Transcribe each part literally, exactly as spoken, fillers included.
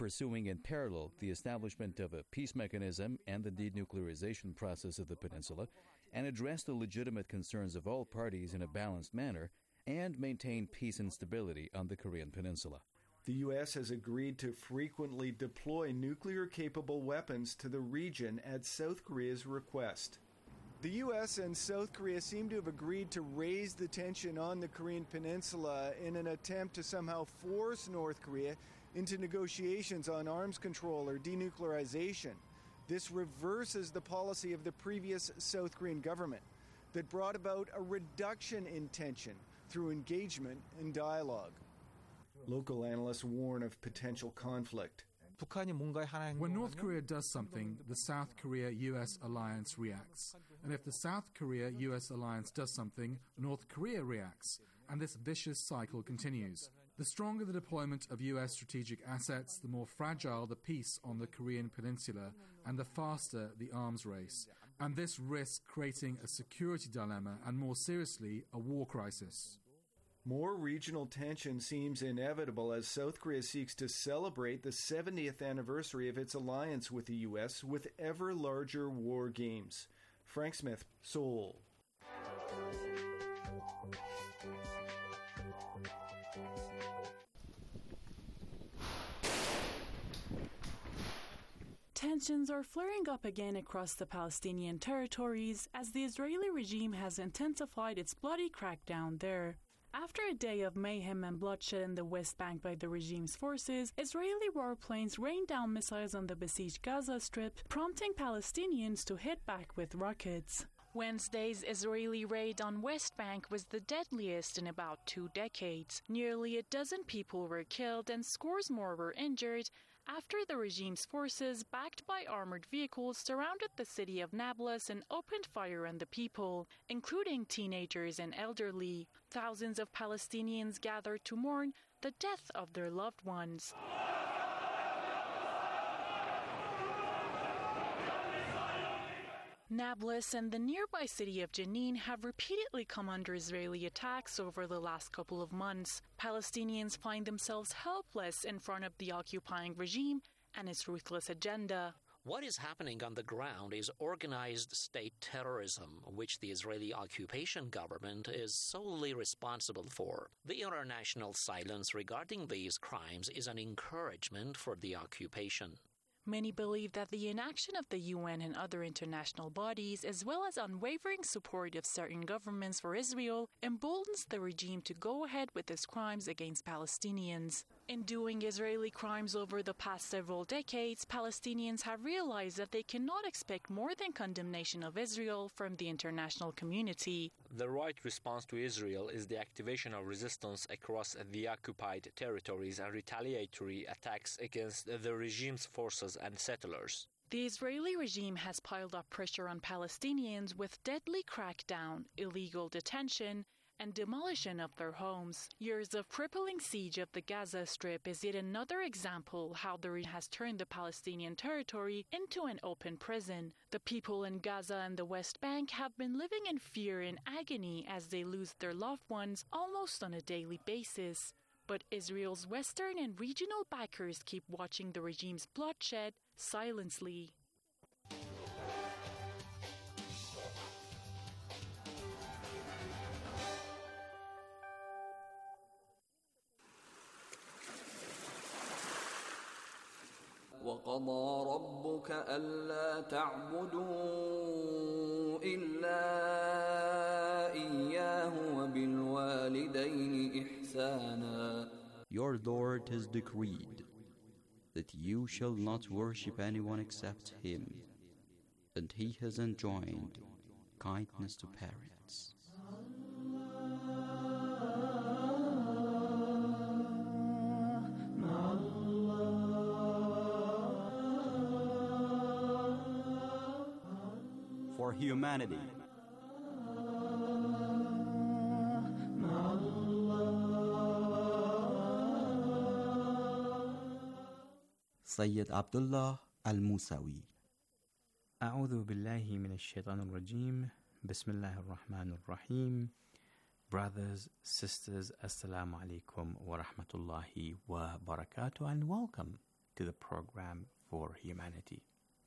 pursuing in parallel the establishment of a peace mechanism and the denuclearization process of the peninsula, and address the legitimate concerns of all parties in a balanced manner, and maintain peace and stability on the Korean peninsula. The U S has agreed to frequently deploy nuclear-capable weapons to the region at South Korea's request. The U S and South Korea seem to have agreed to raise the tension on the Korean peninsula in an attempt to somehow force North Korea into negotiations on arms control or denuclearization. This reverses the policy of the previous South Korean government that brought about a reduction in tension through engagement and dialogue. Local analysts warn of potential conflict. When North Korea does something, the South Korea-U S alliance reacts. And if the South Korea-U S alliance does something, North Korea reacts. And this vicious cycle continues. The stronger the deployment of U S strategic assets, the more fragile the peace on the Korean peninsula, and the faster the arms race. And this risks creating a security dilemma and, more seriously, a war crisis. More regional tension seems inevitable as South Korea seeks to celebrate the seventieth anniversary of its alliance with the U S with ever larger war games. Frank Smith, Seoul. Tensions are flaring up again across the Palestinian territories as the Israeli regime has intensified its bloody crackdown there. After a day of mayhem and bloodshed in the West Bank by the regime's forces, Israeli warplanes rained down missiles on the besieged Gaza Strip, prompting Palestinians to hit back with rockets. Wednesday's Israeli raid on West Bank was the deadliest in about two decades. Nearly a dozen people were killed and scores more were injured after the regime's forces, backed by armored vehicles, surrounded the city of Nablus and opened fire on the people, including teenagers and elderly. Thousands of Palestinians gathered to mourn the death of their loved ones. Nablus and the nearby city of Jenin have repeatedly come under Israeli attacks over the last couple of months. Palestinians find themselves helpless in front of the occupying regime and its ruthless agenda. What is happening on the ground is organized state terrorism, which the Israeli occupation government is solely responsible for. The international silence regarding these crimes is an encouragement for the occupation. Many believe that the inaction of the U N and other international bodies, as well as unwavering support of certain governments for Israel, emboldens the regime to go ahead with its crimes against Palestinians. In doing Israeli crimes over the past several decades, Palestinians have realized that they cannot expect more than condemnation of Israel from the international community. The right response to Israel is the activation of resistance across the occupied territories and retaliatory attacks against the regime's forces and settlers. The Israeli regime has piled up pressure on Palestinians with deadly crackdown, illegal detention, and demolition of their homes. Years of crippling siege of the Gaza Strip is yet another example how the regime has turned the Palestinian territory into an open prison. The people in Gaza and the West Bank have been living in fear and agony as they lose their loved ones almost on a daily basis. But Israel's Western and regional backers keep watching the regime's bloodshed silently. وَقَضَى رَبُّكَ أَلَّا تَعْبُدُوا إِلَّا إِيَّاهُ وَبِالْوَالِدَيْنِ إِحْسَانًا. Your Lord has decreed that you shall not worship anyone except Him, and He has enjoined kindness to parents. For humanity. Sayyid Abdullah Al-Musawi. أعوذ بالله من الشيطان الرجيم بسم الله الرحمن الرحيم. Brothers, sisters, Assalamu alaikum wa rahmatullahi wa barakatuh, and welcome to the program for humanity.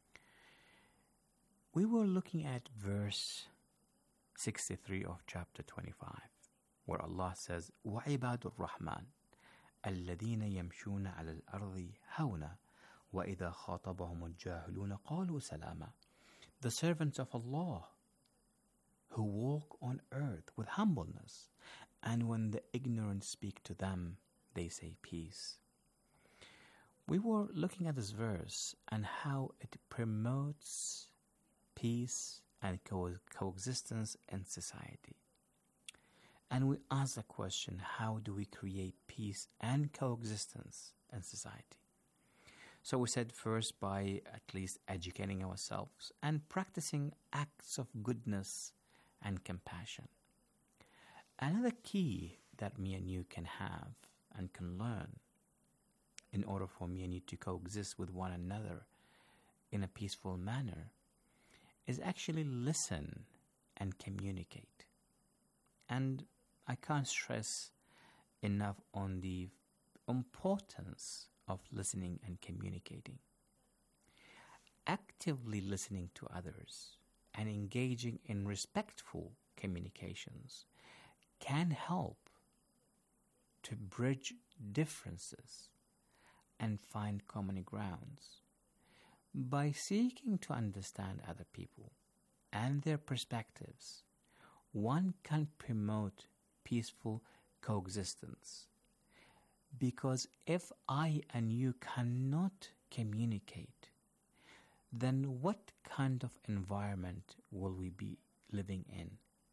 We were looking at verse sixty-three of chapter twenty-five, where Allah says, وَعِبَادُ الرَّحْمَنِ الَّذِينَ يَمْشُونَ عَلَى الْأَرْضِ هَوْنًا وَإِذَا خَاطَبَهُمُ الْجَاهِلُونَ قَالُوا سَلَامًا. The servants of Allah who walk on earth with humbleness, and when the ignorant speak to them, they say peace. We were looking at this verse and how it promotes peace and co- coexistence in society. And we asked the question, how do we create peace and coexistence in society? So we said first by at least educating ourselves and practicing acts of goodness and compassion. Another key that me and you can have and can learn in order for me and you to coexist with one another in a peaceful manner is actually listen and communicate. And I can't stress enough on the importance of listening and communicating. Actively listening to others and engaging in respectful communications can help to bridge differences and find common grounds. By seeking to understand other people and their perspectives, one can promote peaceful coexistence. Because if I and you cannot communicate, then what kind of environment will we be living in?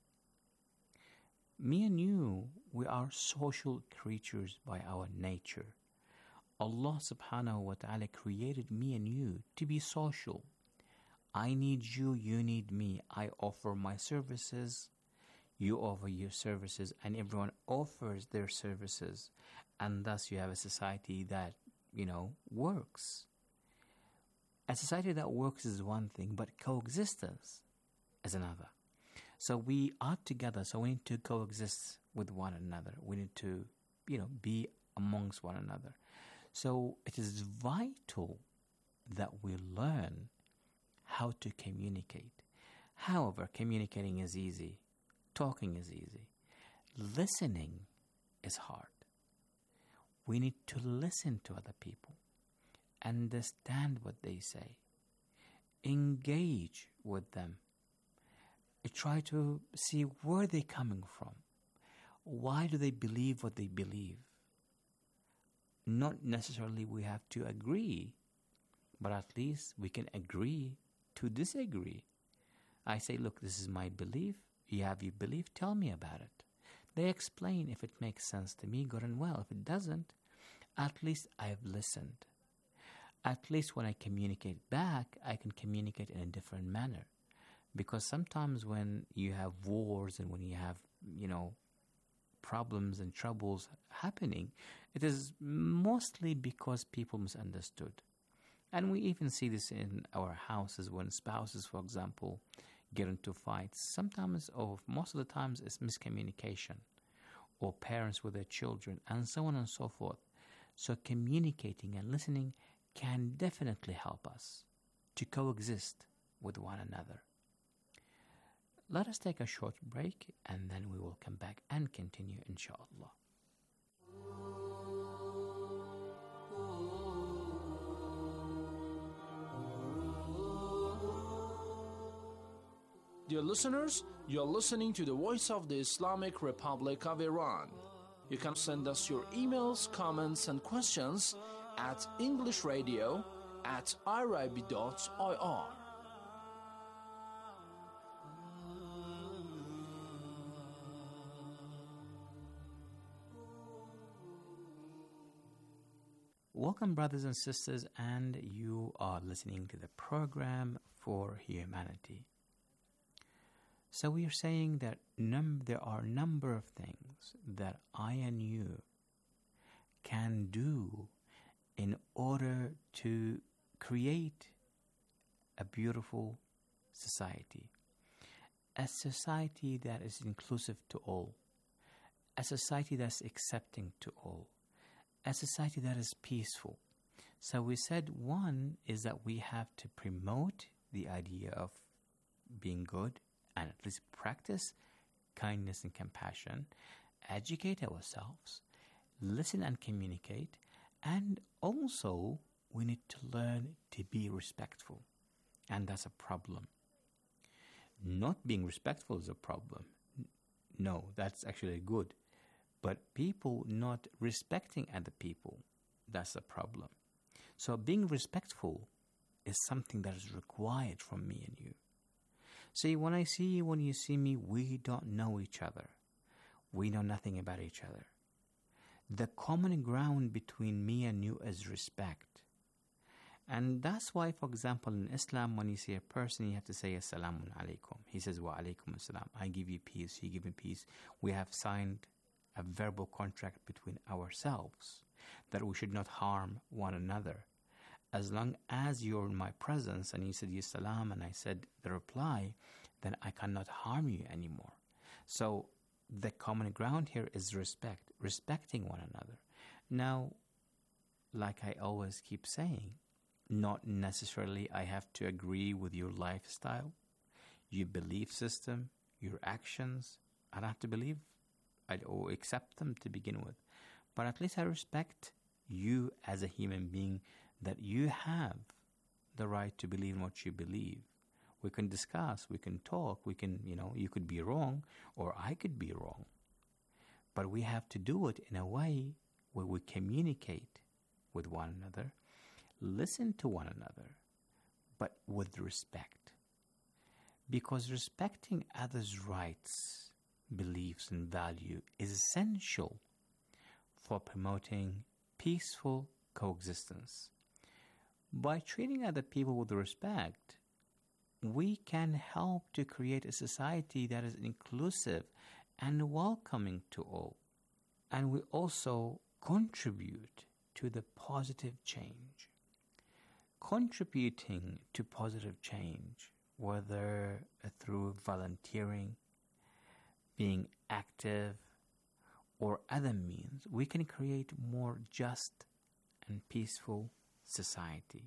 Me and you, we are social creatures by our nature. Allah subhanahu wa ta'ala created me and you to be social. I need you, you need me. I offer my services, you offer your services, and everyone offers their services. And thus you have a society that, you know, works. A society that works is one thing, but coexistence is another. So we are together, so we need to coexist with one another. We need to, you know, be amongst one another. So it is vital that we learn how to communicate. However, communicating is easy. Talking is easy. Listening is hard. We need to listen to other people, understand what they say, engage with them, try to see where they're coming from. Why do they believe what they believe? Not necessarily we have to agree, but at least we can agree to disagree. I say, look, this is my belief. You have your belief, tell me about it. They explain if it makes sense to me, good and well. If it doesn't, at least I have listened. At least when I communicate back, I can communicate in a different manner. Because sometimes when you have wars and when you have, you know, problems and troubles happening, it is mostly because people misunderstood. And we even see this in our houses when spouses, for example, get into fights. Sometimes, or most of the times, it's miscommunication, or parents with their children, and so on and so forth. So communicating and listening can definitely help us to coexist with one another. Let us take a short break and then we will come back and continue, inshallah. Dear listeners, you are listening to the Voice of the Islamic Republic of Iran. You can send us your emails, comments, and questions at englishradio at irib dot I R. Welcome, brothers and sisters, and you are listening to the program for humanity. So we are saying that num- there are a number of things that I and you can do in order to create a beautiful society, a society that is inclusive to all, a society that's accepting to all, a society that is peaceful. So we said one is that we have to promote the idea of being good and at least practice kindness and compassion, educate ourselves, listen and communicate, and also we need to learn to be respectful. And that's a problem. Not being respectful is a problem. No, that's actually good. But people not respecting other people, that's a problem. So being respectful is something that is required from me and you. See, when I see you, when you see me, we don't know each other. We know nothing about each other. The common ground between me and you is respect. And that's why, for example, in Islam, when you see a person, you have to say, Assalamu alaikum. He says, Wa alaikum assalam. I give you peace, you give me peace. We have signed a verbal contract between ourselves that we should not harm one another. As long as you're in my presence and you said, Yes, salam, and I said the reply, then I cannot harm you anymore. So the common ground here is respect, respecting one another. Now, like I always keep saying, not necessarily I have to agree with your lifestyle, your belief system, your actions. I don't have to believe I, or accept them to begin with. But at least I respect you as a human being, that you have the right to believe in what you believe. We can discuss, we can talk, we can, you know, you could be wrong or I could be wrong. But we have to do it in a way where we communicate with one another, listen to one another, but with respect. Because respecting others' rights, beliefs, and value is essential for promoting peaceful coexistence. By treating other people with respect, we can help to create a society that is inclusive and welcoming to all. And we also contribute to the positive change. Contributing to positive change, whether through volunteering, being active, or other means, we can create more just and peaceful society.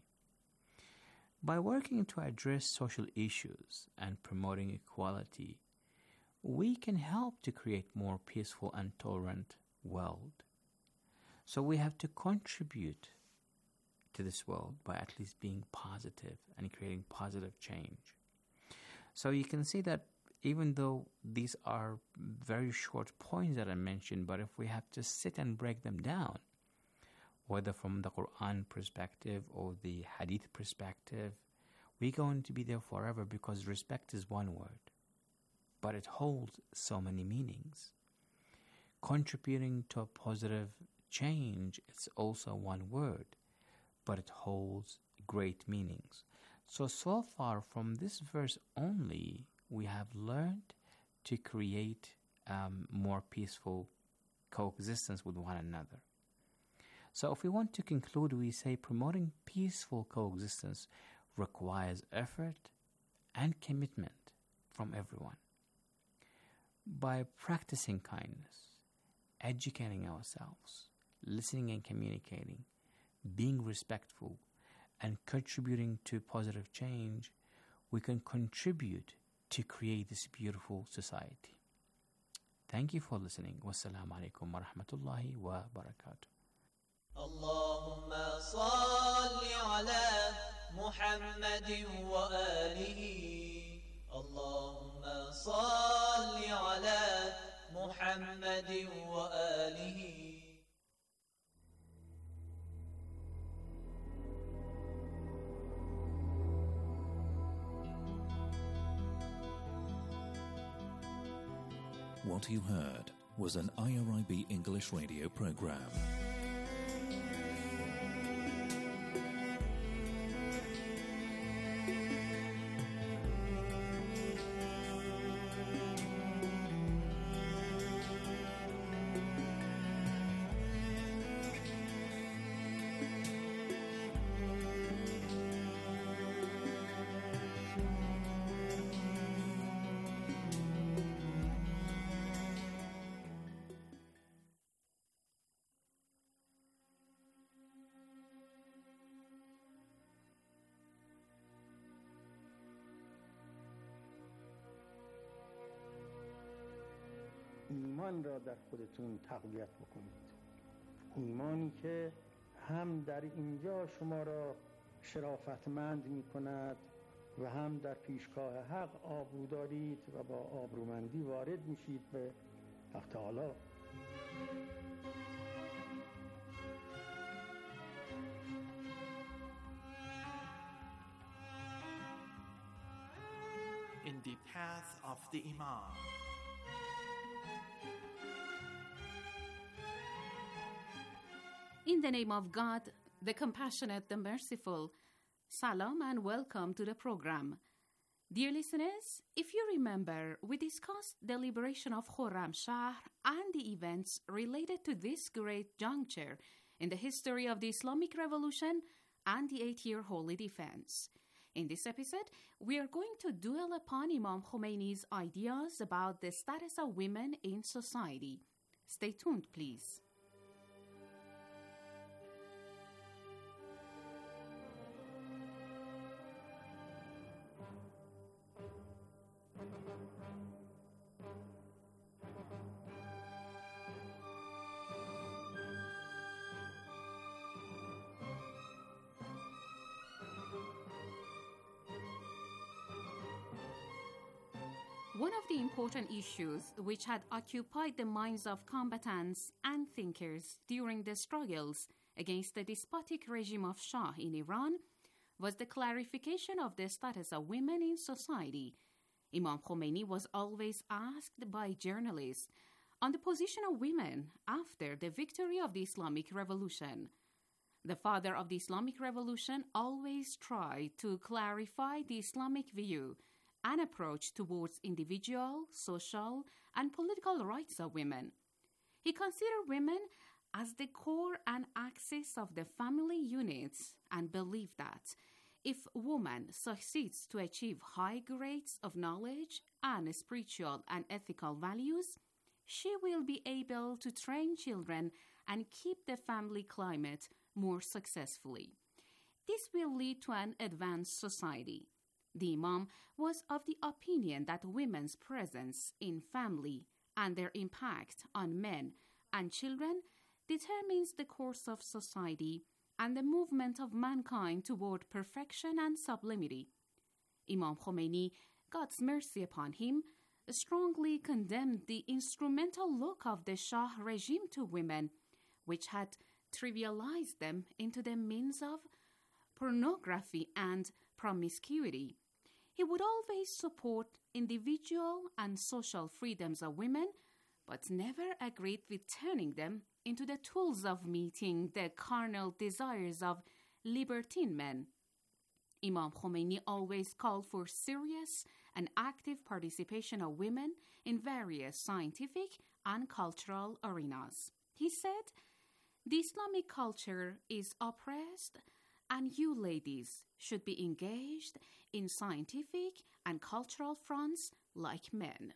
By working to address social issues and promoting equality, we can help to create more peaceful and tolerant world. So we have to contribute to this world by at least being positive and creating positive change. So you can see that even though these are very short points that I mentioned, but if we have to sit and break them down, whether from the Quran perspective or the Hadith perspective, we're going to be there forever, because respect is one word, but it holds so many meanings. Contributing to a positive change, it's also one word, but it holds great meanings. So, so far from this verse only, we have learned to create um, more peaceful coexistence with one another. So if we want to conclude, we say promoting peaceful coexistence requires effort and commitment from everyone. By practicing kindness, educating ourselves, listening and communicating, being respectful, and contributing to positive change, we can contribute to create this beautiful society. Thank you for listening. Wassalamu alaikum wa rahmatullahi wa barakatuh. اللهم صل على محمد وآله اللهم صل على محمد وآله. What you heard was an I R I B English radio program. ایمان را در خودتون تقویت بکنید. ایمانی که هم در اینجا شما را شرافتمند می کند و هم در پیشگاه حق آبرو دارید و با آبرومندی وارد میشید به حق تعالی. In the path of the Imam. In the name of God, the compassionate, the merciful, Salam and welcome to the program. Dear listeners, if you remember, we discussed the liberation of Khorramshahr and the events related to this great juncture in the history of the Islamic Revolution and the eight-year Holy Defense. In this episode, we are going to dwell upon Imam Khomeini's ideas about the status of women in society. Stay tuned, please. One of the important issues which had occupied the minds of combatants and thinkers during the struggles against the despotic regime of Shah in Iran was the clarification of the status of women in society. Imam Khomeini was always asked by journalists on the position of women after the victory of the Islamic Revolution. The father of the Islamic Revolution always tried to clarify the Islamic view and approach towards individual, social, and political rights of women. He considered women as the core and axis of the family unit and believed that if woman succeeds to achieve high grades of knowledge and spiritual and ethical values, she will be able to train children and keep the family climate more successfully. This will lead to an advanced society. The Imam was of the opinion that women's presence in family and their impact on men and children determines the course of society and the movement of mankind toward perfection and sublimity. Imam Khomeini, God's mercy upon him, strongly condemned the instrumental look of the Shah regime to women, which had trivialized them into the means of pornography and promiscuity. He would always support individual and social freedoms of women, but never agreed with turning them into the tools of meeting the carnal desires of libertine men. Imam Khomeini always called for serious and active participation of women in various scientific and cultural arenas. He said, "The Islamic culture is oppressed, and you ladies should be engaged in scientific and cultural fronts like men."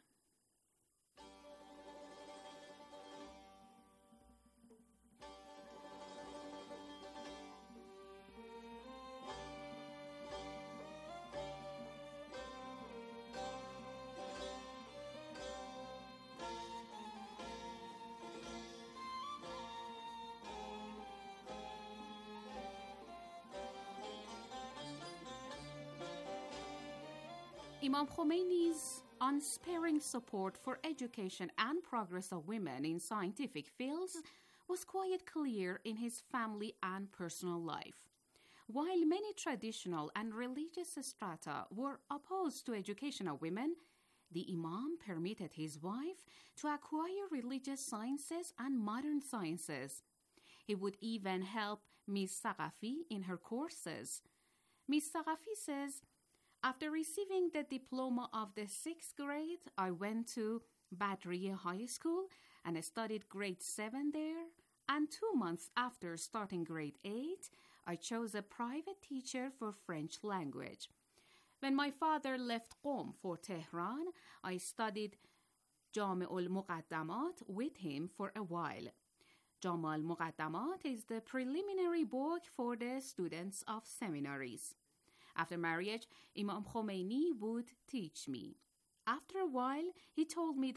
Imam Khomeini's unsparing support for education and progress of women in scientific fields was quite clear in his family and personal life. While many traditional and religious strata were opposed to education of women, the Imam permitted his wife to acquire religious sciences and modern sciences. He would even help Miss Saqafi in her courses. Miss Saqafi says, "After receiving the diploma of the sixth grade, I went to Badriya High School and studied grade seven there. And two months after starting grade eight, I chose a private teacher for French language. When my father left Qom for Tehran, I studied Jami' al-Muqaddamat with him for a while. Jami' al-Muqaddamat is the preliminary book for the students of seminaries. After marriage, Imam Khomeini would teach me. After a while, he told me that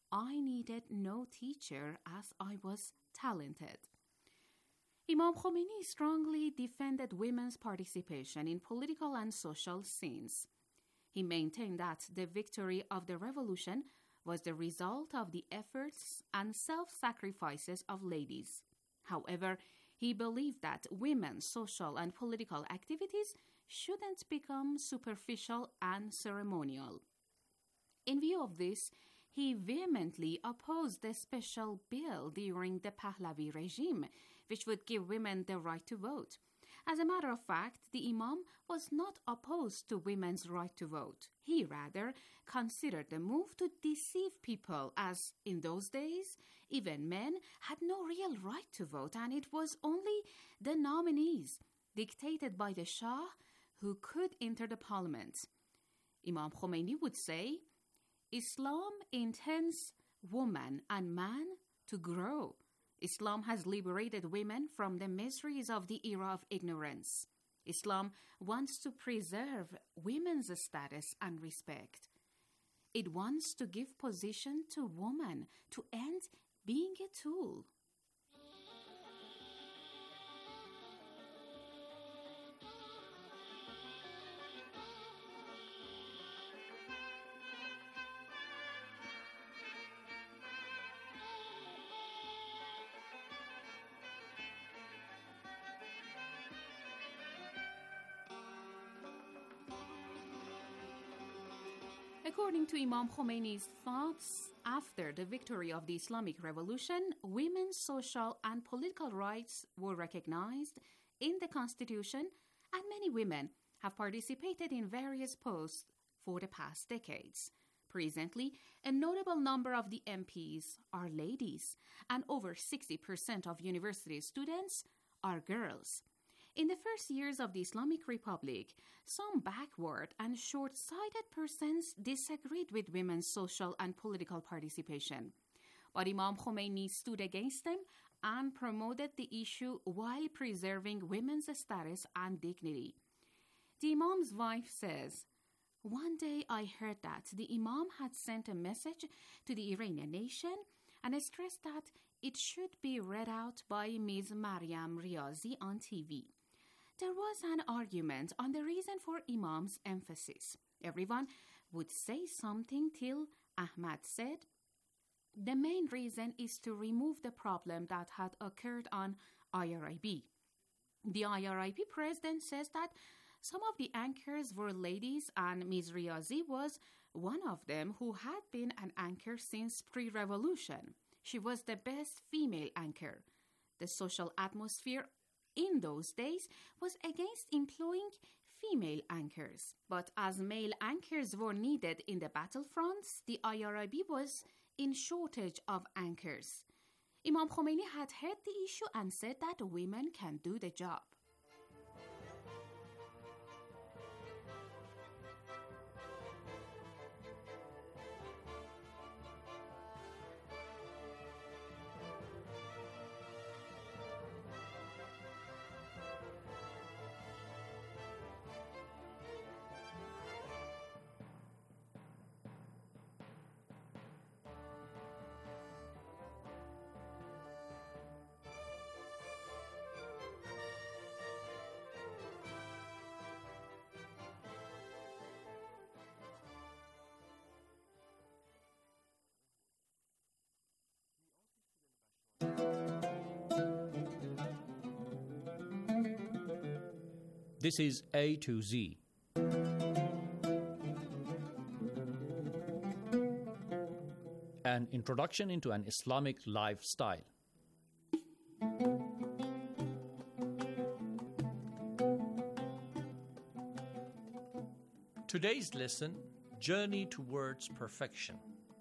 I needed no teacher as I was talented. Imam Khomeini strongly defended women's participation in political and social scenes. He maintained that the victory of the revolution was the result of the efforts and self-sacrifices of ladies. However, he believed that women's social and political activities shouldn't become superficial and ceremonial. In view of this, he vehemently opposed the special bill during the Pahlavi regime, which would give women the right to vote. As a matter of fact, the Imam was not opposed to women's right to vote. He rather considered the move to deceive people, as in those days, even men had no real right to vote, and it was only the nominees, dictated by the Shah, who could enter the parliament. Imam Khomeini would say, Islam intends woman and man to grow. Islam has liberated women from the miseries of the era of ignorance. Islam wants to preserve women's status and respect. It wants to give position to women to end being a tool. According to Imam Khomeini's thoughts, after the victory of the Islamic Revolution, women's social and political rights were recognized in the Constitution, and many women have participated in various posts for the past decades. Presently, a notable number of the M Ps are ladies, and over sixty percent of university students are girls. In the first years of the Islamic Republic, some backward and short-sighted persons disagreed with women's social and political participation. But Imam Khomeini stood against them and promoted the issue while preserving women's status and dignity. The Imam's wife says, "One day I heard that the Imam had sent a message to the Iranian nation and stressed that it should be read out by Miz Maryam Riazi on T V. There was an argument on the reason for Imam's emphasis. Everyone would say something till Ahmad said, the main reason is to remove the problem that had occurred on I R I B. The I R I B president says that some of the anchors were ladies, and Miz Riazi was one of them, who had been an anchor since pre-revolution. She was the best female anchor. The social atmosphere in those days was against employing female anchors. But as male anchors were needed in the battlefronts, the I R I B was in shortage of anchors. Imam Khomeini had heard the issue and said that women can do the job. This is A to Z. An introduction into an Islamic lifestyle. Today's lesson, Journey Towards Perfection.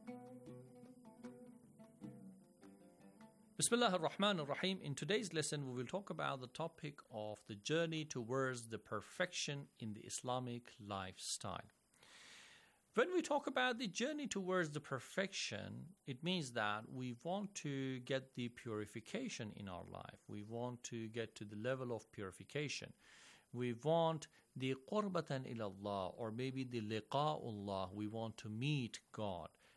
Bismillah ar-Rahman ar-Rahim. In today's lesson, we will talk about the topic of the journey towards the perfection in the Islamic lifestyle. When we talk about the journey towards the perfection, it means that we want to get the purification in our life. We want to get to the level of purification. We want the qurbatan ilallah, or maybe the liqa'ullah. We want to meet God.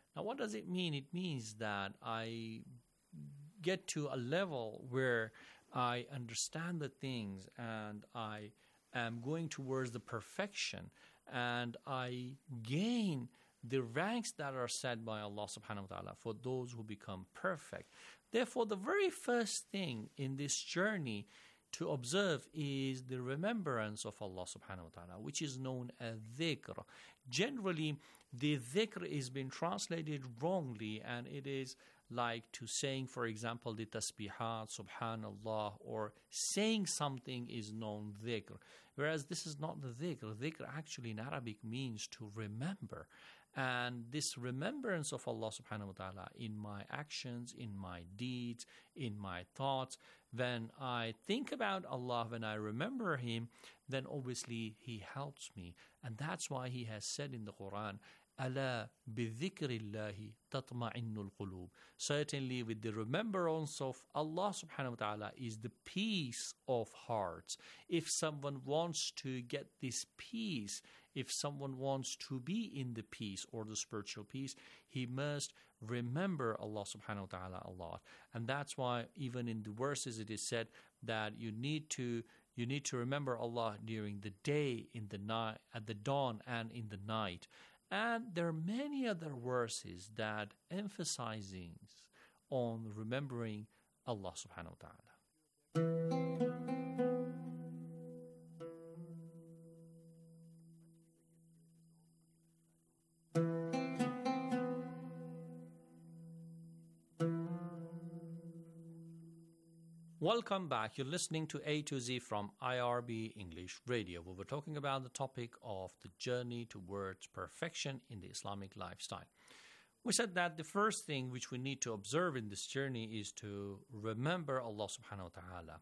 Now, what does it mean? It means that I get to a level where I understand the things and I am going towards the perfection, and I gain the ranks that are set by Allah subhanahu wa ta'ala for those who become perfect. Therefore, the very first thing in this journey to observe is the remembrance of Allah subhanahu wa ta'ala, which is known as dhikr. Generally, the dhikr is being translated wrongly, and it is like to saying, for example, the tasbihat, subhanallah, or saying something is known dhikr. Whereas this is not the dhikr. Dhikr actually in Arabic means to remember. And this remembrance of Allah subhanahu wa ta'ala in my actions, in my deeds, in my thoughts, when I think about Allah, when I remember Him, then obviously He helps me. And that's why He has said in the Quran, أَلَا بِذِكْرِ اللَّهِ تَطْمَئِنُّ الْقُلُوبِ. Certainly with the remembrance of Allah subhanahu wa ta'ala is the peace of hearts. If someone wants to get this peace, if someone wants to be in the peace or the spiritual peace, he must remember Allah subhanahu wa ta'ala a lot. And that's why even in the verses it is said that you need to you need to remember Allah during the day, in the night, at the dawn and in the night. And there are many other verses that emphasizing on remembering Allah subhanahu wa ta'ala. Welcome back. You're listening to A to Z from I R B English Radio, where we're talking about the topic of the journey towards perfection in the Islamic lifestyle. We said that the first thing which we need to observe in this journey is to remember Allah subhanahu wa ta'ala.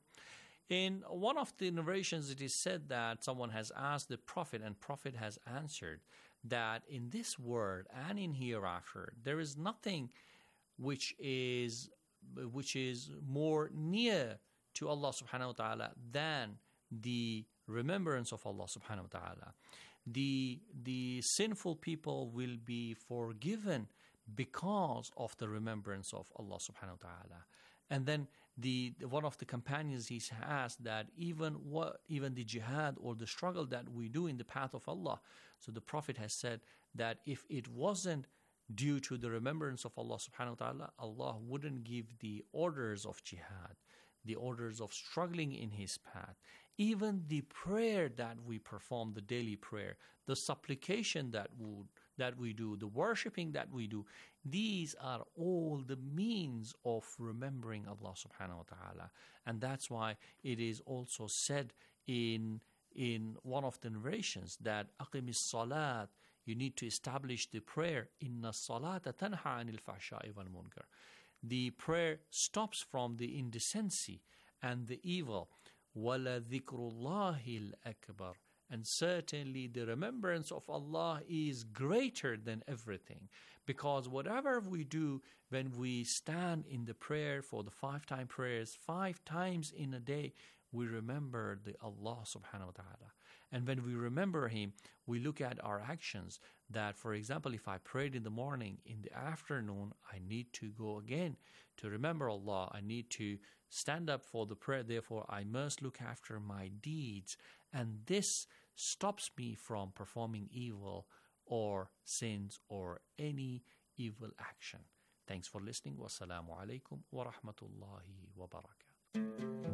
In one of the narrations, it is said that someone has asked the Prophet, and Prophet has answered that in this world and in hereafter, there is nothing which is which is more near to Allah subhanahu wa ta'ala than the remembrance of Allah subhanahu wa ta'ala. The, the sinful people will be forgiven because of the remembrance of Allah subhanahu wa ta'ala. And then the one of the companions, he asked that even what even the jihad or the struggle that we do in the path of Allah, so the Prophet has said that if it wasn't due to the remembrance of Allah subhanahu wa ta'ala, Allah wouldn't give the orders of jihad, the orders of struggling in His path. Even the prayer that we perform, the daily prayer, the supplication that we, that we do, the worshipping that we do, these are all the means of remembering Allah subhanahu wa ta'ala. And that's why it is also said in, in one of the narrations that أَقِمِ الصَّلَاةِ, you need to establish the prayer. Inna salata tanha anil fahsha'i wal munkar. The prayer stops from the indecency and the evil. Wala dhikrullahil akbar. And certainly the remembrance of Allah is greater than everything. Because whatever we do, when we stand in the prayer for the five-time prayers, five times in a day, we remember the Allah subhanahu wa ta'ala. And when we remember Him, we look at our actions that, for example, if I prayed in the morning, in the afternoon, I need to go again to remember Allah. I need to stand up for the prayer. Therefore, I must look after my deeds. And this stops me from performing evil or sins or any evil action. Thanks for listening. Wassalamu alaikum wa rahmatullahi wa barakatuh.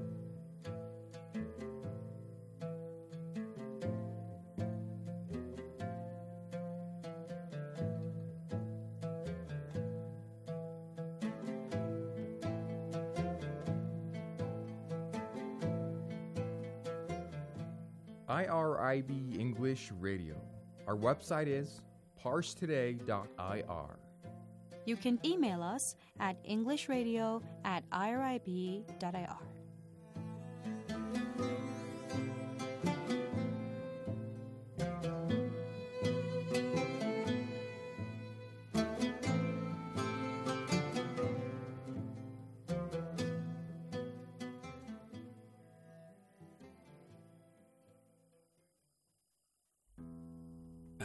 I R I B English Radio. Our website is parse today dot I R. You can email us at englishradio at I R I B dot I R.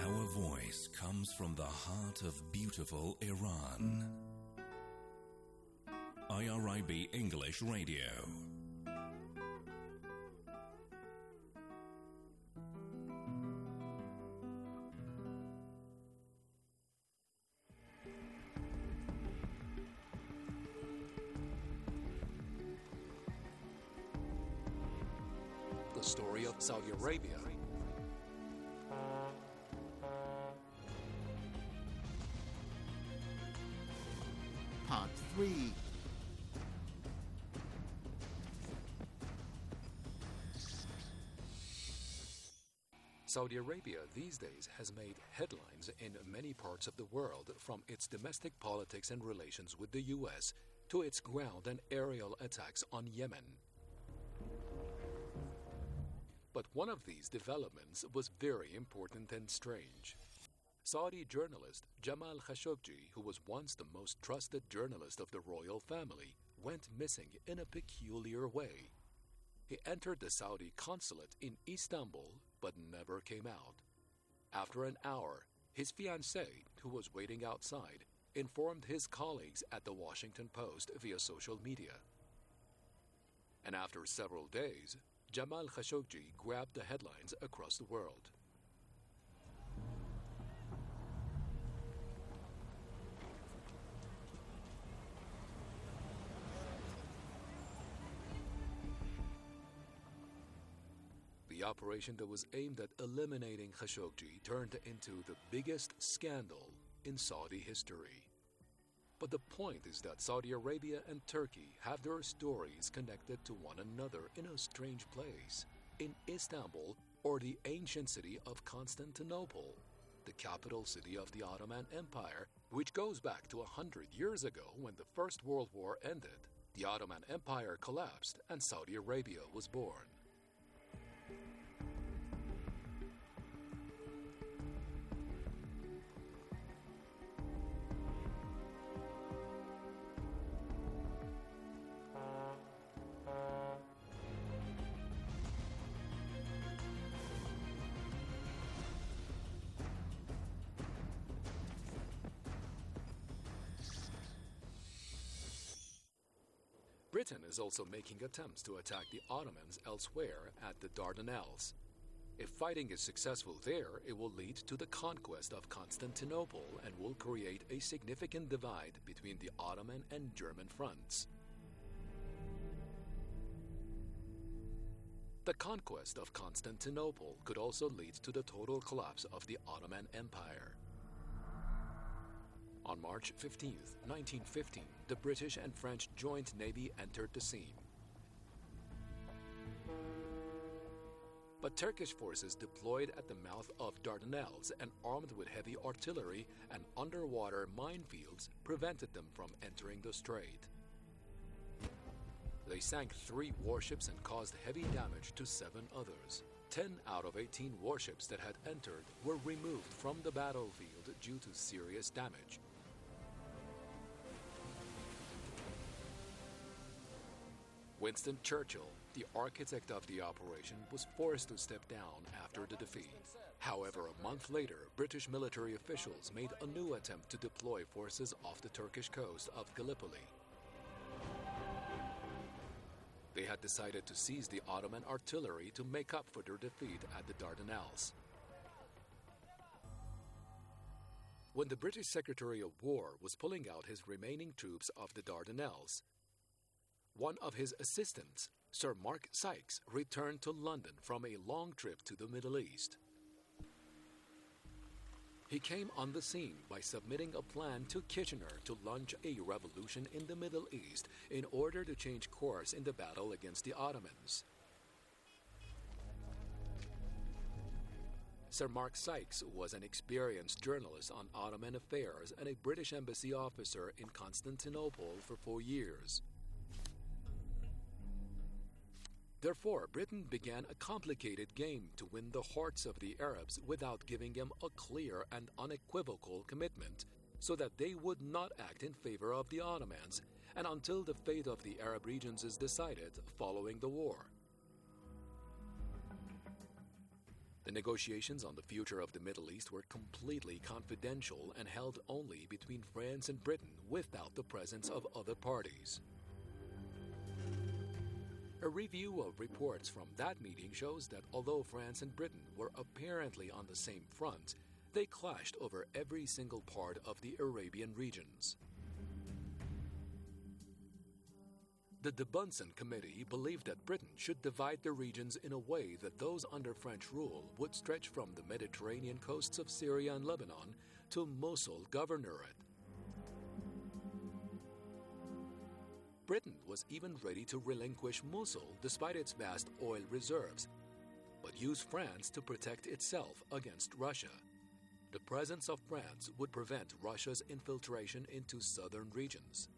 Our voice comes from the heart of beautiful Iran. I R I B English Radio. The story of Saudi Arabia. Part three. Saudi Arabia these days has made headlines in many parts of the world, from its domestic politics and relations with the U S to its ground and aerial attacks on Yemen. But one of these developments was very important and strange. Saudi journalist Jamal Khashoggi, who was once the most trusted journalist of the royal family, went missing in a peculiar way. He entered the Saudi consulate in Istanbul but never came out. After an hour, his fiancée, who was waiting outside, informed his colleagues at the Washington Post via social media. And after several days, Jamal Khashoggi grabbed the headlines across the world. The operation that was aimed at eliminating Khashoggi turned into the biggest scandal in Saudi history. But the point is that Saudi Arabia and Turkey have their stories connected to one another in a strange place, in Istanbul, or the ancient city of Constantinople, the capital city of the Ottoman Empire, which goes back to a hundred years ago when the First World War ended. The Ottoman Empire collapsed and Saudi Arabia was born. Britain is also making attempts to attack the Ottomans elsewhere at the Dardanelles. If fighting is successful there, it will lead to the conquest of Constantinople and will create a significant divide between the Ottoman and German fronts. The conquest of Constantinople could also lead to the total collapse of the Ottoman Empire. On March fifteenth, nineteen fifteen, the British and French Joint Navy entered the scene. But Turkish forces deployed at the mouth of Dardanelles and armed with heavy artillery and underwater minefields prevented them from entering the strait. They sank three warships and caused heavy damage to seven others. Ten out of eighteen warships that had entered were removed from the battlefield due to serious damage. Winston Churchill, the architect of the operation, was forced to step down after the defeat. However, a month later, British military officials made a new attempt to deploy forces off the Turkish coast of Gallipoli. They had decided to seize the Ottoman artillery to make up for their defeat at the Dardanelles. When the British Secretary of War was pulling out his remaining troops of the Dardanelles, one of his assistants, Sir Mark Sykes, returned to London from a long trip to the Middle East. He came on the scene by submitting a plan to Kitchener to launch a revolution in the Middle East in order to change course in the battle against the Ottomans. Sir Mark Sykes was an experienced journalist on Ottoman affairs and a British embassy officer in Constantinople for four years. Therefore, Britain began a complicated game to win the hearts of the Arabs without giving them a clear and unequivocal commitment, so that they would not act in favor of the Ottomans, and until the fate of the Arab regions is decided following the war. The negotiations on the future of the Middle East were completely confidential and held only between France and Britain without the presence of other parties. A review of reports from that meeting shows that although France and Britain were apparently on the same front, they clashed over every single part of the Arabian regions. The de Bunsen Committee believed that Britain should divide the regions in a way that those under French rule would stretch from the Mediterranean coasts of Syria and Lebanon to Mosul Governorate. Britain was even ready to relinquish Mosul despite its vast oil reserves, but use France to protect itself against Russia. The presence of France would prevent Russia's infiltration into southern regions.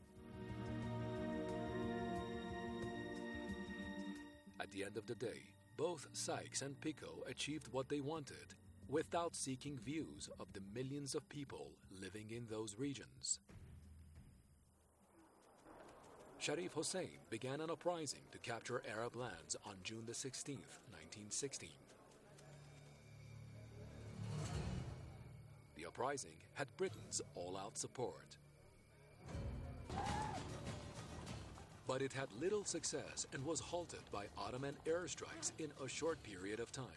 At the end of the day, both Sykes and Picot achieved what they wanted without seeking views of the millions of people living in those regions. Sharif Hussein began an uprising to capture Arab lands on June the sixteenth, nineteen sixteen. The uprising had Britain's all-out support. But it had little success and was halted by Ottoman airstrikes in a short period of time.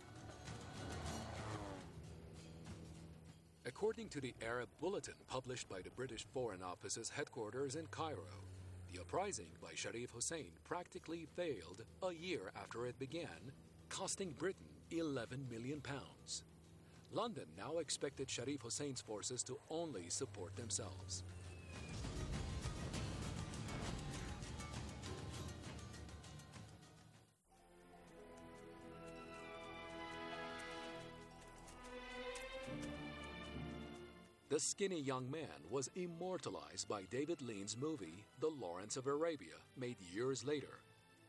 According to the Arab Bulletin published by the British Foreign Office's headquarters in Cairo, the uprising by Sharif Hussein practically failed a year after it began, costing Britain eleven million pounds. London now expected Sharif Hussein's forces to only support themselves. The skinny young man was immortalized by David Lean's movie, The Lawrence of Arabia, made years later.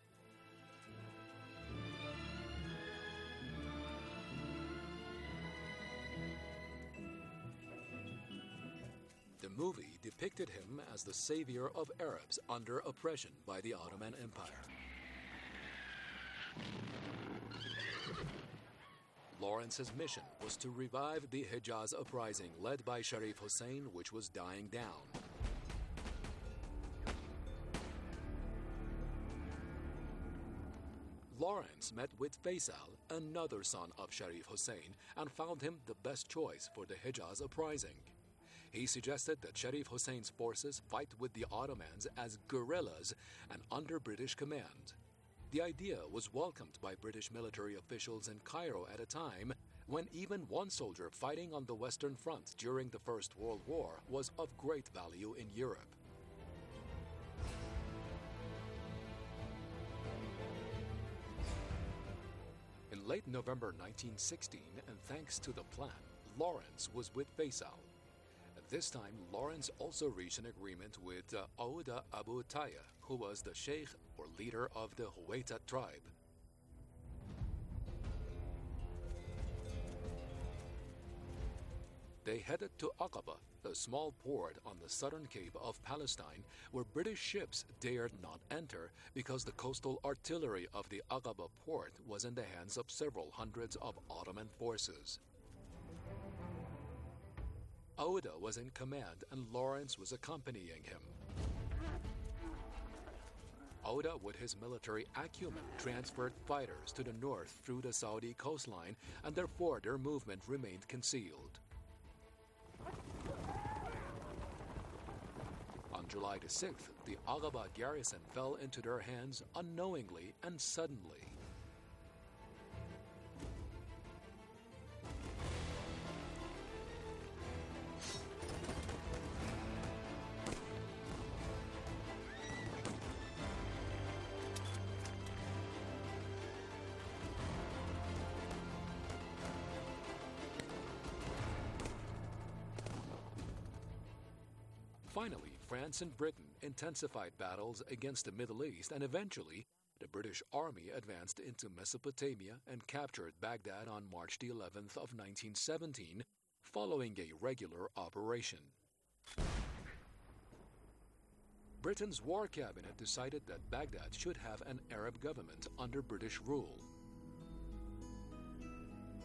The movie depicted him as the savior of Arabs under oppression by the Ottoman Empire. Lawrence's mission was to revive the Hejaz uprising led by Sharif Hussein, which was dying down. Lawrence met with Faisal, another son of Sharif Hussein, and found him the best choice for the Hejaz uprising. He suggested that Sharif Hussein's forces fight with the Ottomans as guerrillas and under British command. The idea was welcomed by British military officials in Cairo at a time when even one soldier fighting on the Western Front during the First World War was of great value in Europe. In late November nineteen sixteen, and thanks to the plan, Lawrence was with Faisal. At this time, Lawrence also reached an agreement with uh, Auda Abu Taya, who was the sheikh or leader of the Huwaita tribe. They headed to Aqaba, a small port on the southern cape of Palestine, where British ships dared not enter because the coastal artillery of the Aqaba port was in the hands of several hundreds of Ottoman forces. Auda was in command and Lawrence was accompanying him. Auda, with his military acumen, transferred fighters to the north through the Saudi coastline, and therefore their movement remained concealed. On July the sixth, the Aqaba garrison fell into their hands unknowingly and suddenly. Finally, France and Britain intensified battles against the Middle East, and eventually, the British Army advanced into Mesopotamia and captured Baghdad on March the eleventh of nineteen seventeen, following a regular operation. Britain's war cabinet decided that Baghdad should have an Arab government under British rule.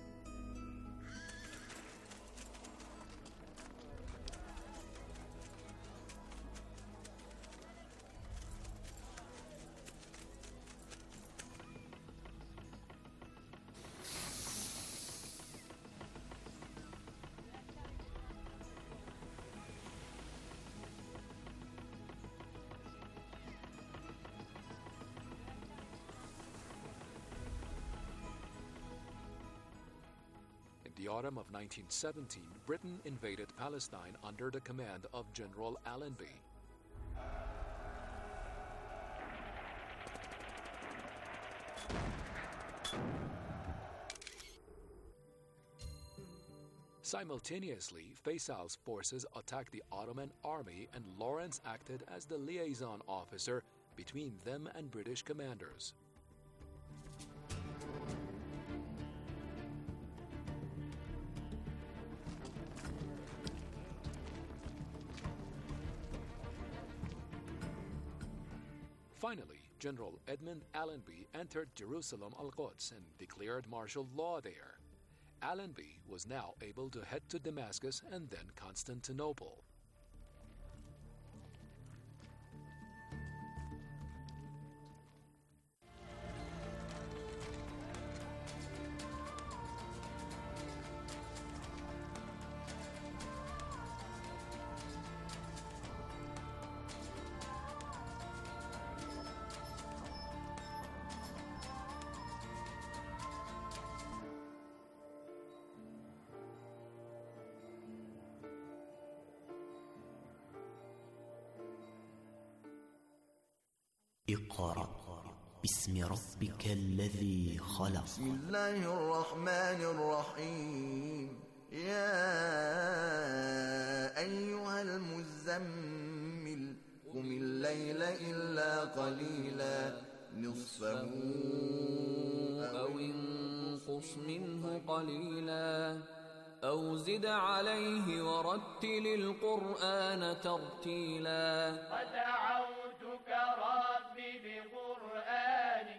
the autumn of nineteen seventeen, Britain invaded Palestine under the command of General Allenby. Simultaneously, Faisal's forces attacked the Ottoman army, and Lawrence acted as the liaison officer between them and British commanders. Finally, General Edmund Allenby entered Jerusalem al-Quds and declared martial law there. Allenby was now able to head to Damascus and then Constantinople. اقرأ باسم ربك الذي خلق. بسم الله الرحمن الرحيم. يا أيها المزمل قم الليل إلا قليلا نصفه أو انقص منه قليلا أو زد عليه ورتل القرآن ترتيلا. ودعوتك ربي بقرآنك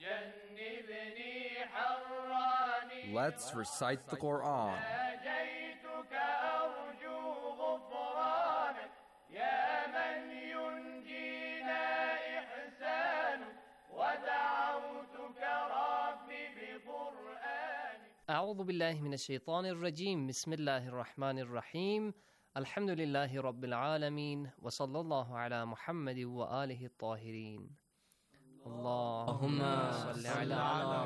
جنبني حراني. Let's recite the Quran. ناجيتك أرجو غفرانك يا من ينجينا إحسانك. ودعوتك ربي بقرآنك. أعوذ بالله من الشيطان الرجيم. بسم الله الرحمن الرحيم. الحمد لله رب العالمين وصلى الله على محمد وآله الطاهرين. اللهم صل على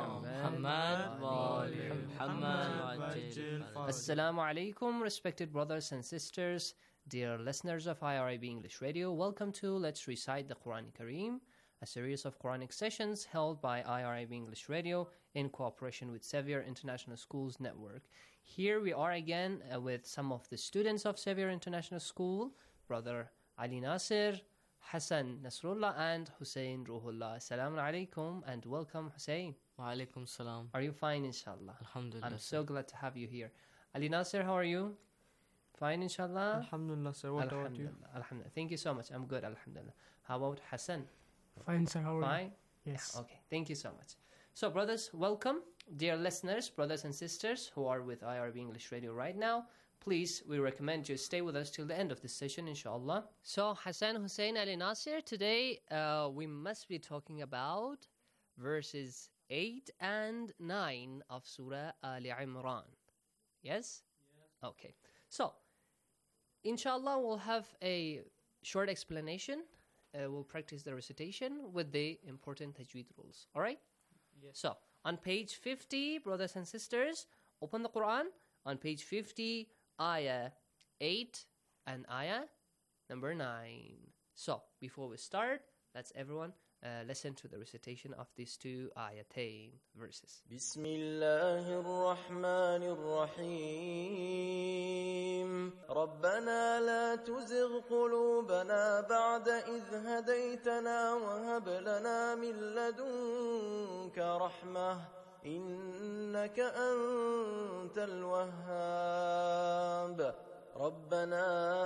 محمد وآل محمد. Assalamu alaikum, respected brothers and sisters, dear listeners of I R I B English Radio. Welcome to Let's Recite the Quran Kareem, a series of Quranic sessions held by I R I B English Radio in cooperation with Sevier International Schools Network. Here we are again uh, with some of the students of Sevier International School, Brother Ali Nasir, Hassan Nasrullah, and Hussein Ruhullah. Assalamu alaikum and welcome, Hussein. Wa alaikum salam. Are you fine, inshallah? Alhamdulillah. I'm so glad to have you here. Ali Nasir, how are you? Fine, inshallah? Alhamdulillah, sir. What about you? Alhamdulillah. Thank you so much. I'm good, alhamdulillah. How about Hassan? Fine, sir. How are Fine? you? Yes. Yeah, okay. Thank you so much. So, brothers, welcome. Dear listeners, brothers and sisters who are with I R B English Radio right now, please, we recommend you stay with us till the end of this session, inshallah. So, Hassan, Hussein, Ali Nasir, today uh, we must be talking about verses eight and nine of Surah Ali Imran. Yes? Yes. Okay. So, inshallah, we'll have a short explanation. Uh, we'll practice the recitation with the important tajweed rules. All right? Yes. So, on page fifty, brothers and sisters, open the Quran. On page fifty, ayah eight and ayah number nine. So, before we start, let's everyone uh, listen to the recitation of these two ayatain verses. Bismillahir Rahmanir Rahim. ربنا لا تزغ قلوبنا بعد إذ هديتنا وهب لنا من لدنك رحمة إنك أنت الوهاب. ربنا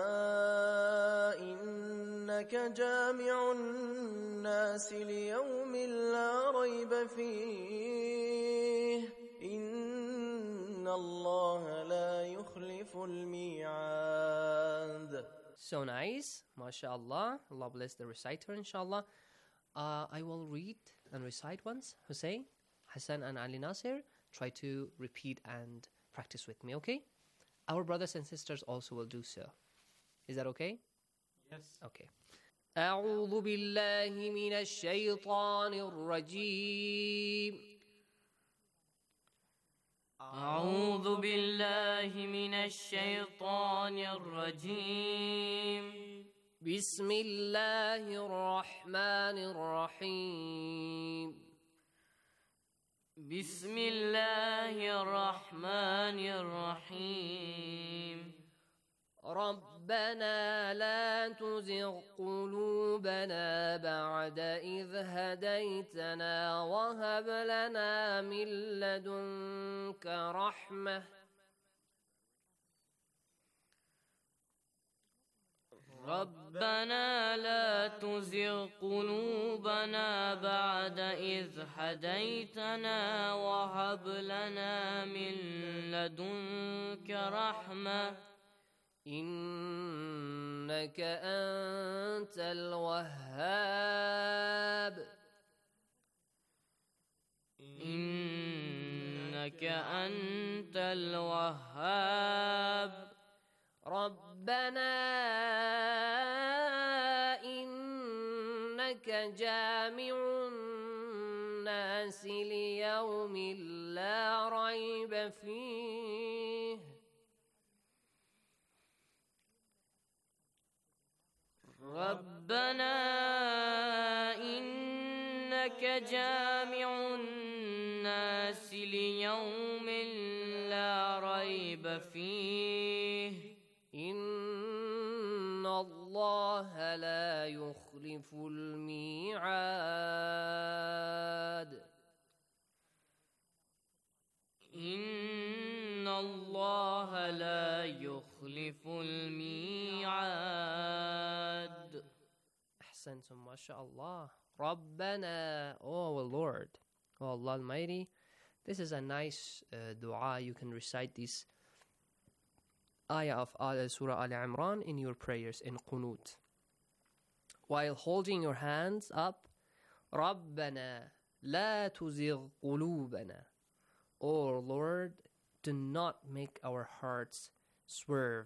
إنك جامع الناس ليوم لا ريب فيه إن الله لا يخلف الميعاد. So nice, mashallah. Allah bless the reciter, inshallah. Uh, I will read and recite once. Hussein, Hassan and Ali Nasir, try to repeat and practice with me, okay? Our brothers and sisters also will do so. Is that okay? Yes. Okay. أعوذ بالله من الشيطان الرجيم. أعوذ أعوذ بالله من الشيطان الرجيم بسم الله الرحمن الرحيم بسم الله الرحمن الرحيم ربنا لا تزغ قلوبنا بعد إذ هديتنا وهب لنا من لدنك رحمة ربنا لا تزغ قلوبنا بعد إذ هديتنا وهب لنا من لدنك رحمة إنك أنت الوهاب إنك أنت الوهاب ربنا إنك جامع الناس ليوم لا ريب فيه ربنا إنك جامع الناس ليوم لا ريب فيه إن الله لا يخلف الميعاد إن الله لا يخلف الميعاد أحسنتم ما شاء الله ربنا Oh Lord Oh Allah Almighty This is a nice uh, dua. You can recite this ayah of uh, Surah Al Imran in your prayers in Qunut. While holding your hands up, رَبَّنَا لَا تُزِغْ قُلُوبَنَا Oh Lord, do not make our hearts swerve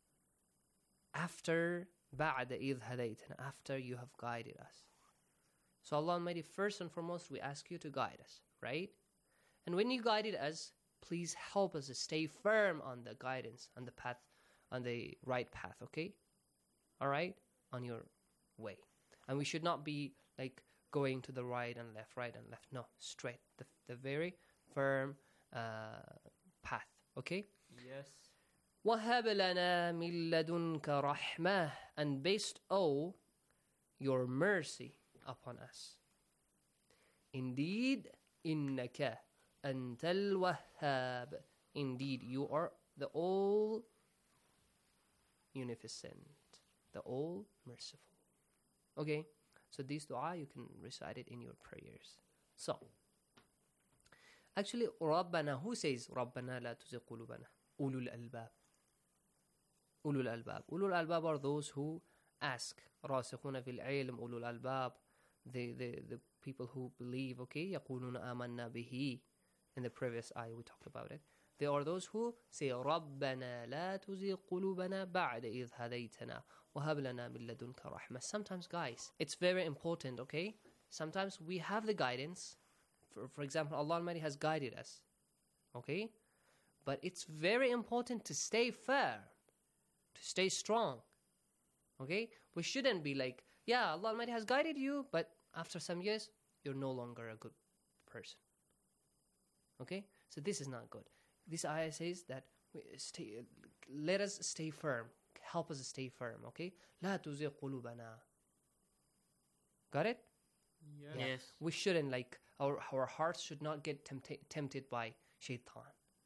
after بَعْدَ إِذْ هَدَيْتَنَا after you have guided us. So Allah Almighty, first and foremost, we ask you to guide us, right? And when you guided us, please help us to stay firm on the guidance, on the path, on the right path, okay? All right? On your way. And we should not be like going to the right and left, right and left. No, straight. The, the very firm uh, path, okay? Yes. وَهَبْ لَنَا مِن لَدُنْكَ رَحْمَةً and bestow your mercy upon us. Indeed, إِنَّكَ أَنْتَ الْوَهَّابِ Indeed, you are the all unificent, the all merciful. Okay, so this dua, you can recite it in your prayers. So, actually, رَبَّنَا, who says رَبَّنَا لَا تُزِغْ قُلُوبَنَا? Ulul albab. Ulul albab. Ulul albab are those who ask. راسخون في العلم ulul albab. The, the, the people who believe, okay, يقولون آمنا به. In the previous ayah we talked about it. They are those who say ربنا لا تزغ قلوبنا بعد إذ هديتنا وهب لنا من لدنك رحمة. Sometimes, guys, it's very important, okay? Sometimes we have the guidance. For, for example, Allah Almighty has guided us, okay? But it's very important to stay firm, to stay strong, okay? We shouldn't be like, yeah, Allah Almighty has guided you, but after some years, you're no longer a good person. Okay? So this is not good. This ayah says that we stay, let us stay firm. Help us stay firm, okay? لا تزغ قلوبنا. Got it? Yes. Yeah. We shouldn't, like, our, our hearts should not get tempta- tempted by shaitan.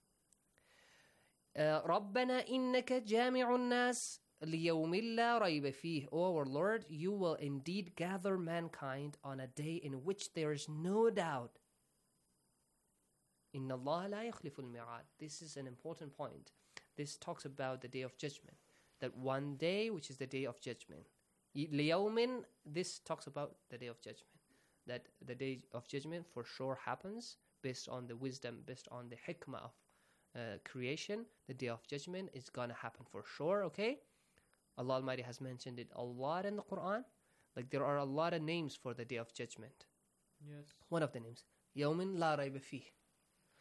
Uh, رَبَّنَا إِنَّكَ جَامِعُ النَّاسِ لِيَوْمٍ لَا رَيْبَ فِيهِ Oh our Lord, you will indeed gather mankind on a day in which there is no doubt. إِنَّ اللَّهَ لَا يَخْلِفُ الْمِعَادِ This is an important point. This talks about the day of judgment. That one day, which is the day of judgment. لِيَوْمٍ This talks about the day of judgment. That the day of judgment for sure happens based on the wisdom, based on the hikmah of uh, creation. The day of judgment is going to happen for sure, okay? Allah Almighty has mentioned it a lot in the Quran. Like there are a lot of names for the day of judgment. Yes. One of the names. يَوْمٍ لَا رَيْبَ فِيهِ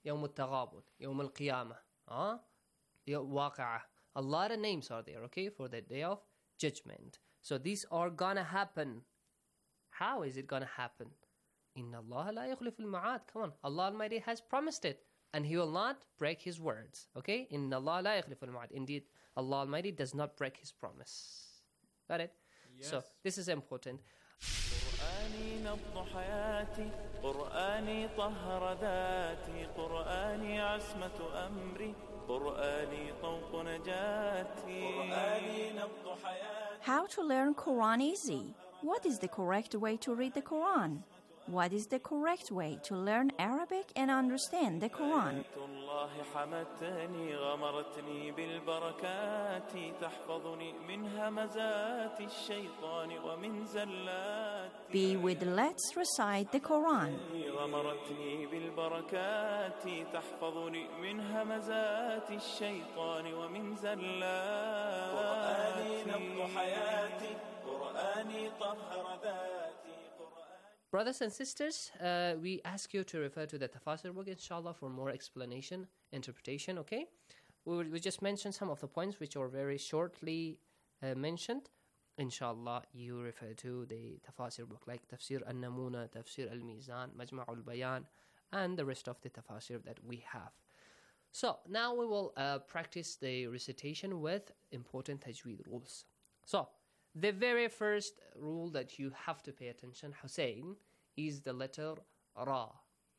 يوم التغابن, يوم القيامة, huh? واقعة. A lot of names are there, okay, for the day of judgment. So these are gonna happen. How is it gonna happen? Inna Allah la yukhlifu al-ma'ad. Come on, Allah Almighty has promised it, and He will not break His words. Okay? Inna Allah la yukhlifu al-ma'ad. Indeed, Allah Almighty does not break His promise. Got it? Yes. So this is important. قرآني نبض حياتي قرآني طهر ذاتي قرآني عصمة أمري قرآني طوق نجاتي قرآني نبض حياتي. How to learn Quran easy? What is the correct way to read the Quran? What is the correct way to learn Arabic and understand the Quran? الله حمتني غمرتني بالبركات تحفظني من همزات الشيطان ومن زلات. Be with Let's Recite the Quran. غمرتني بالبركات تحفظني من همزات الشيطان ومن زلات. قرآني نبض حياتي قرآني طهر ذاتي. Brothers and sisters, uh, we ask you to refer to the Tafasir book, inshallah, for more explanation, interpretation, okay? We, will, we just mentioned some of the points which are very shortly uh, mentioned. Inshallah, you refer to the Tafasir book, like Tafsir al-Namuna, Tafsir al-Mizan, Majma' al-Bayan, and the rest of the Tafasir that we have. So, now we will uh, practice the recitation with important tajweed rules. So, the very first rule that you have to pay attention, Hussein, is the letter Ra.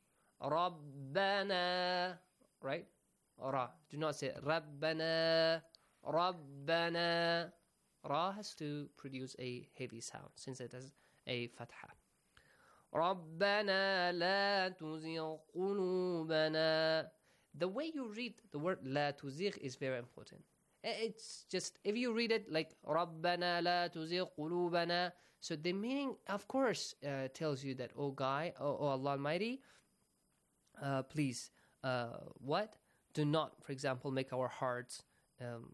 Rabbana, right? Ra. Do not say Rabbana, Rabbana. Ra has to produce a heavy sound since it has a fatha. Rabbana la tuzigh qulubana. The way you read the word la tuzigh is very important. It's just, if you read it like Rabbana la tuzigh qulubana, so the meaning, of course, uh, tells you that, oh guy, oh, oh Allah Almighty, uh, please, uh, what? Do not, for example, make our hearts um,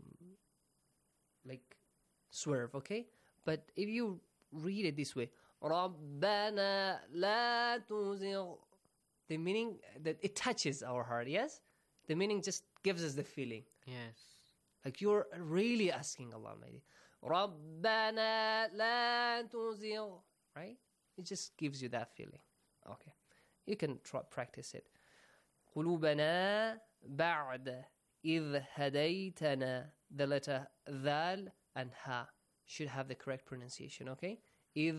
like swerve, okay? But if you read it this way, Rabbana la tuzigh, the meaning that it touches our heart, yes? The meaning just gives us the feeling. Yes. Like you're really asking Allah Almighty. Rabbana la tuzigh. Right? It just gives you that feeling. Okay. You can try, practice it. قلوبنا بعد إذ هديتنا. The letter ذال and ha should have the correct pronunciation, okay? إذ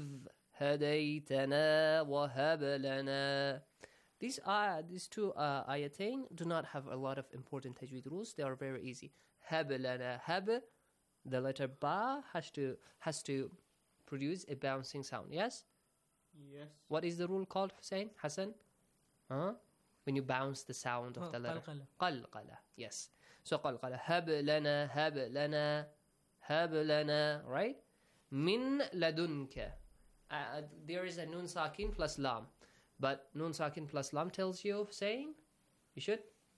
هديتنا وهب لنا. These are these two uh, ayatain do not have a lot of important tajweed rules. They are very easy. Hab lana hab, the letter ba has to has to produce a bouncing sound. Yes. Yes. What is the rule called, Hussein? Hassan? Huh? When you bounce the sound of oh, the letter. Qalqala. Qalqala. Yes. So qalqala. Hab lana hab lana hab lana. Right? Min ladunka. Uh, there is a nun sakin plus lam. But nun sakin plus lam tells you saying you should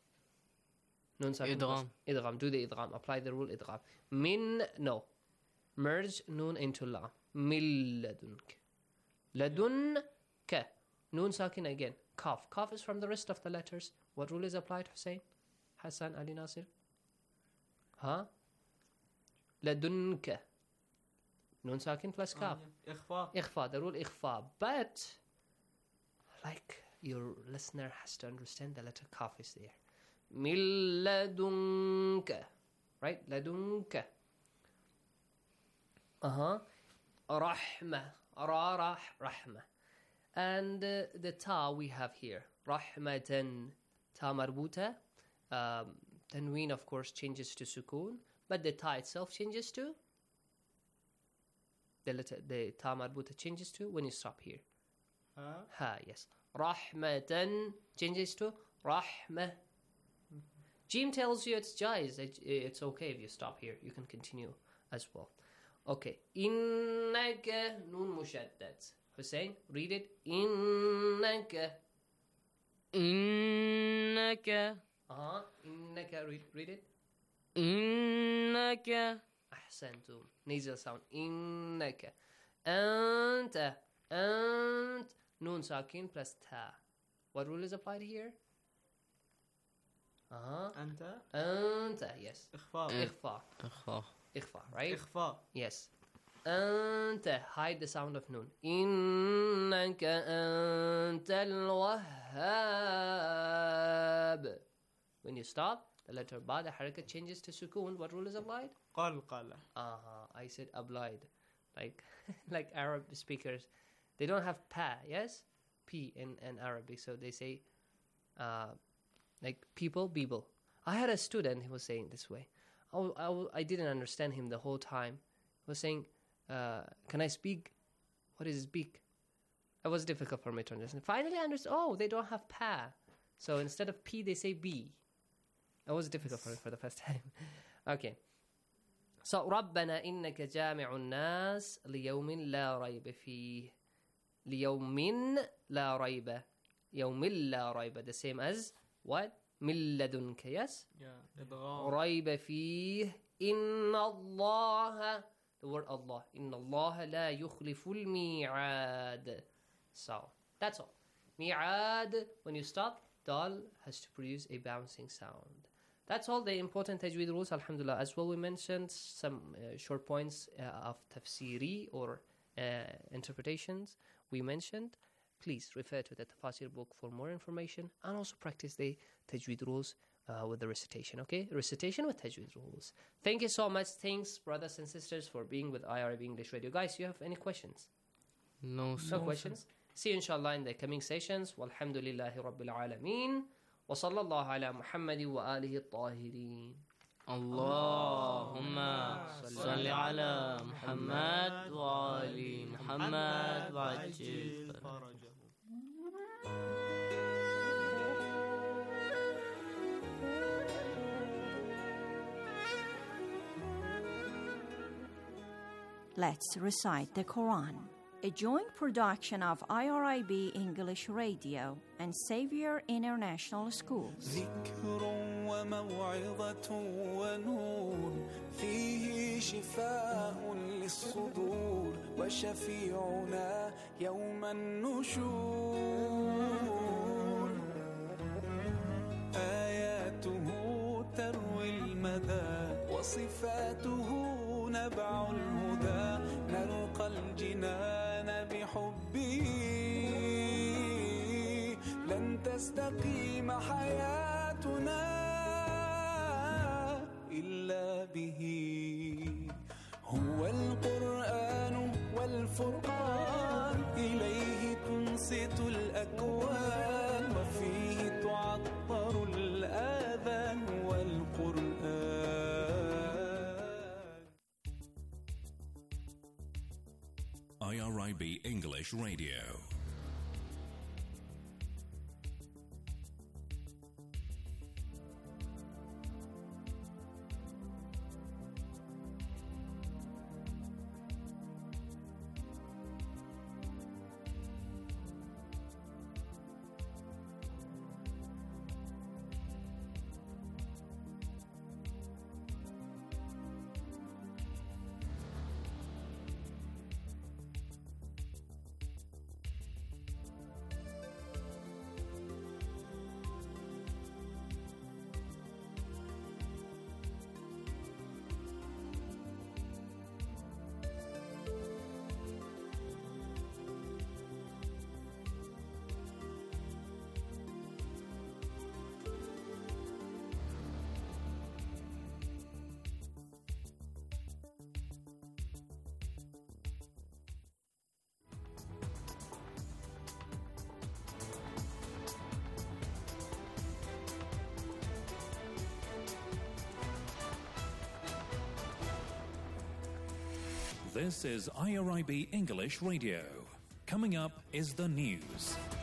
nun sakin plus idgham. Do the idgham. Apply the rule idgham. Min, no. Merge nun into lam. Min ladunk. Ladunka. Nun sakin again. Kaf. Kaf is from the rest of the letters. What rule is applied, Hussein? Hassan, Ali Nasir? Huh? Ladunka. Nun sakin plus kaf. Ikhfa. Ikhfa. The rule ikhfa. But like your listener has to understand the letter kaf is there. Min ladunka. Right? Ladunka. Uh-huh. Rahma. Ra rah rahma. And uh, the ta we have here. Rahmatan. Ta marbuta. Um, tanween of course changes to sukoon. But the ta itself changes to the letter, the ta marbuta changes to when you stop here. Ha. Ha, yes. Rahmatan changes to rahmah. Jim tells you it's jaiz. It's okay if you stop here. You can continue as well. Okay. Innaka nun mushaddad. Hussein, read it. Innaka. Innaka. Uh-huh. Innaka. Read, read it. Innaka. Ahsantum. Nasal sound. Innaka. Anta. Ant. Nun sakin plus ta. What rule is applied here? Uh-huh. Anta. Anta, yes. Ikhfa. Ikhfa. Ikhfa. Ikhfa, right? Ikhfa. Yes. Anta, hide the sound of noon. Innaka anta al-wahhab. When you stop, the letter ba, the harakat changes to sukoon. What rule is applied? Qalqala. Uh-huh. I said applied. Like like Arab speakers, they don't have pa, yes? P in, in Arabic. So they say uh, like people, people. I had a student, he was saying this way. I, I, I didn't understand him the whole time. He was saying, uh, can I speak? What is speak? It was difficult for me to understand. Finally I understood, oh, they don't have pa. So instead of P, they say B. It was difficult for me for the first time. Okay. So, رَبَّنَا إِنَّكَ جَامِعُ النَّاسِ لِيَوْمٍ لَا رَيْبَ فِيهِ لِيَوْمٍ لَا رَيْبَ يَوْمٍ لَا رَيْبَ. The same as what? مِن لَدُنْكَ, yes? Yeah. إدغام. رَيْبَ فِيهِ إِنَّ اللَّهَ. The word Allah. إِنَّ اللَّهَ لَا يُخْلِفُ الْمِيعَادِ. So, that's all. Mi'ad, when you stop, dal has to produce a bouncing sound. That's all the important tajweed rules, alhamdulillah. As well, we mentioned some uh, short points uh, of tafsiri or uh, interpretations we mentioned. Please refer to the tafsir book for more information and also practice the tajweed rules uh, with the recitation, okay? Recitation with tajweed rules. Thank you so much. Thanks, brothers and sisters, for being with I R B English Radio. Guys, you have any questions? No, No questions? See you inshallah in the coming sessions. Walhamdulillahi Rabbil Alameen. وصلى الله على محمد وآله الطاهرين. اللهم صل على محمد وآل محمد وعجل فرجه. Let's recite the Quran. A joint production of I R I B English Radio and Xavier International Schools. ذكر وموعظة ونور فيه شفاء للصدور وشفيعنا يوم النشور آياته تروي المدى وصفاته نبع الهدى نلقى الجنان بحبه لن تستقيم حياتنا إلا به هو القرآن والفرقان إليه تنصت الأكوان وفيه تعطر الآذان والقرآن. I R I B English Radio. This is I R I B English Radio. Coming up is the news.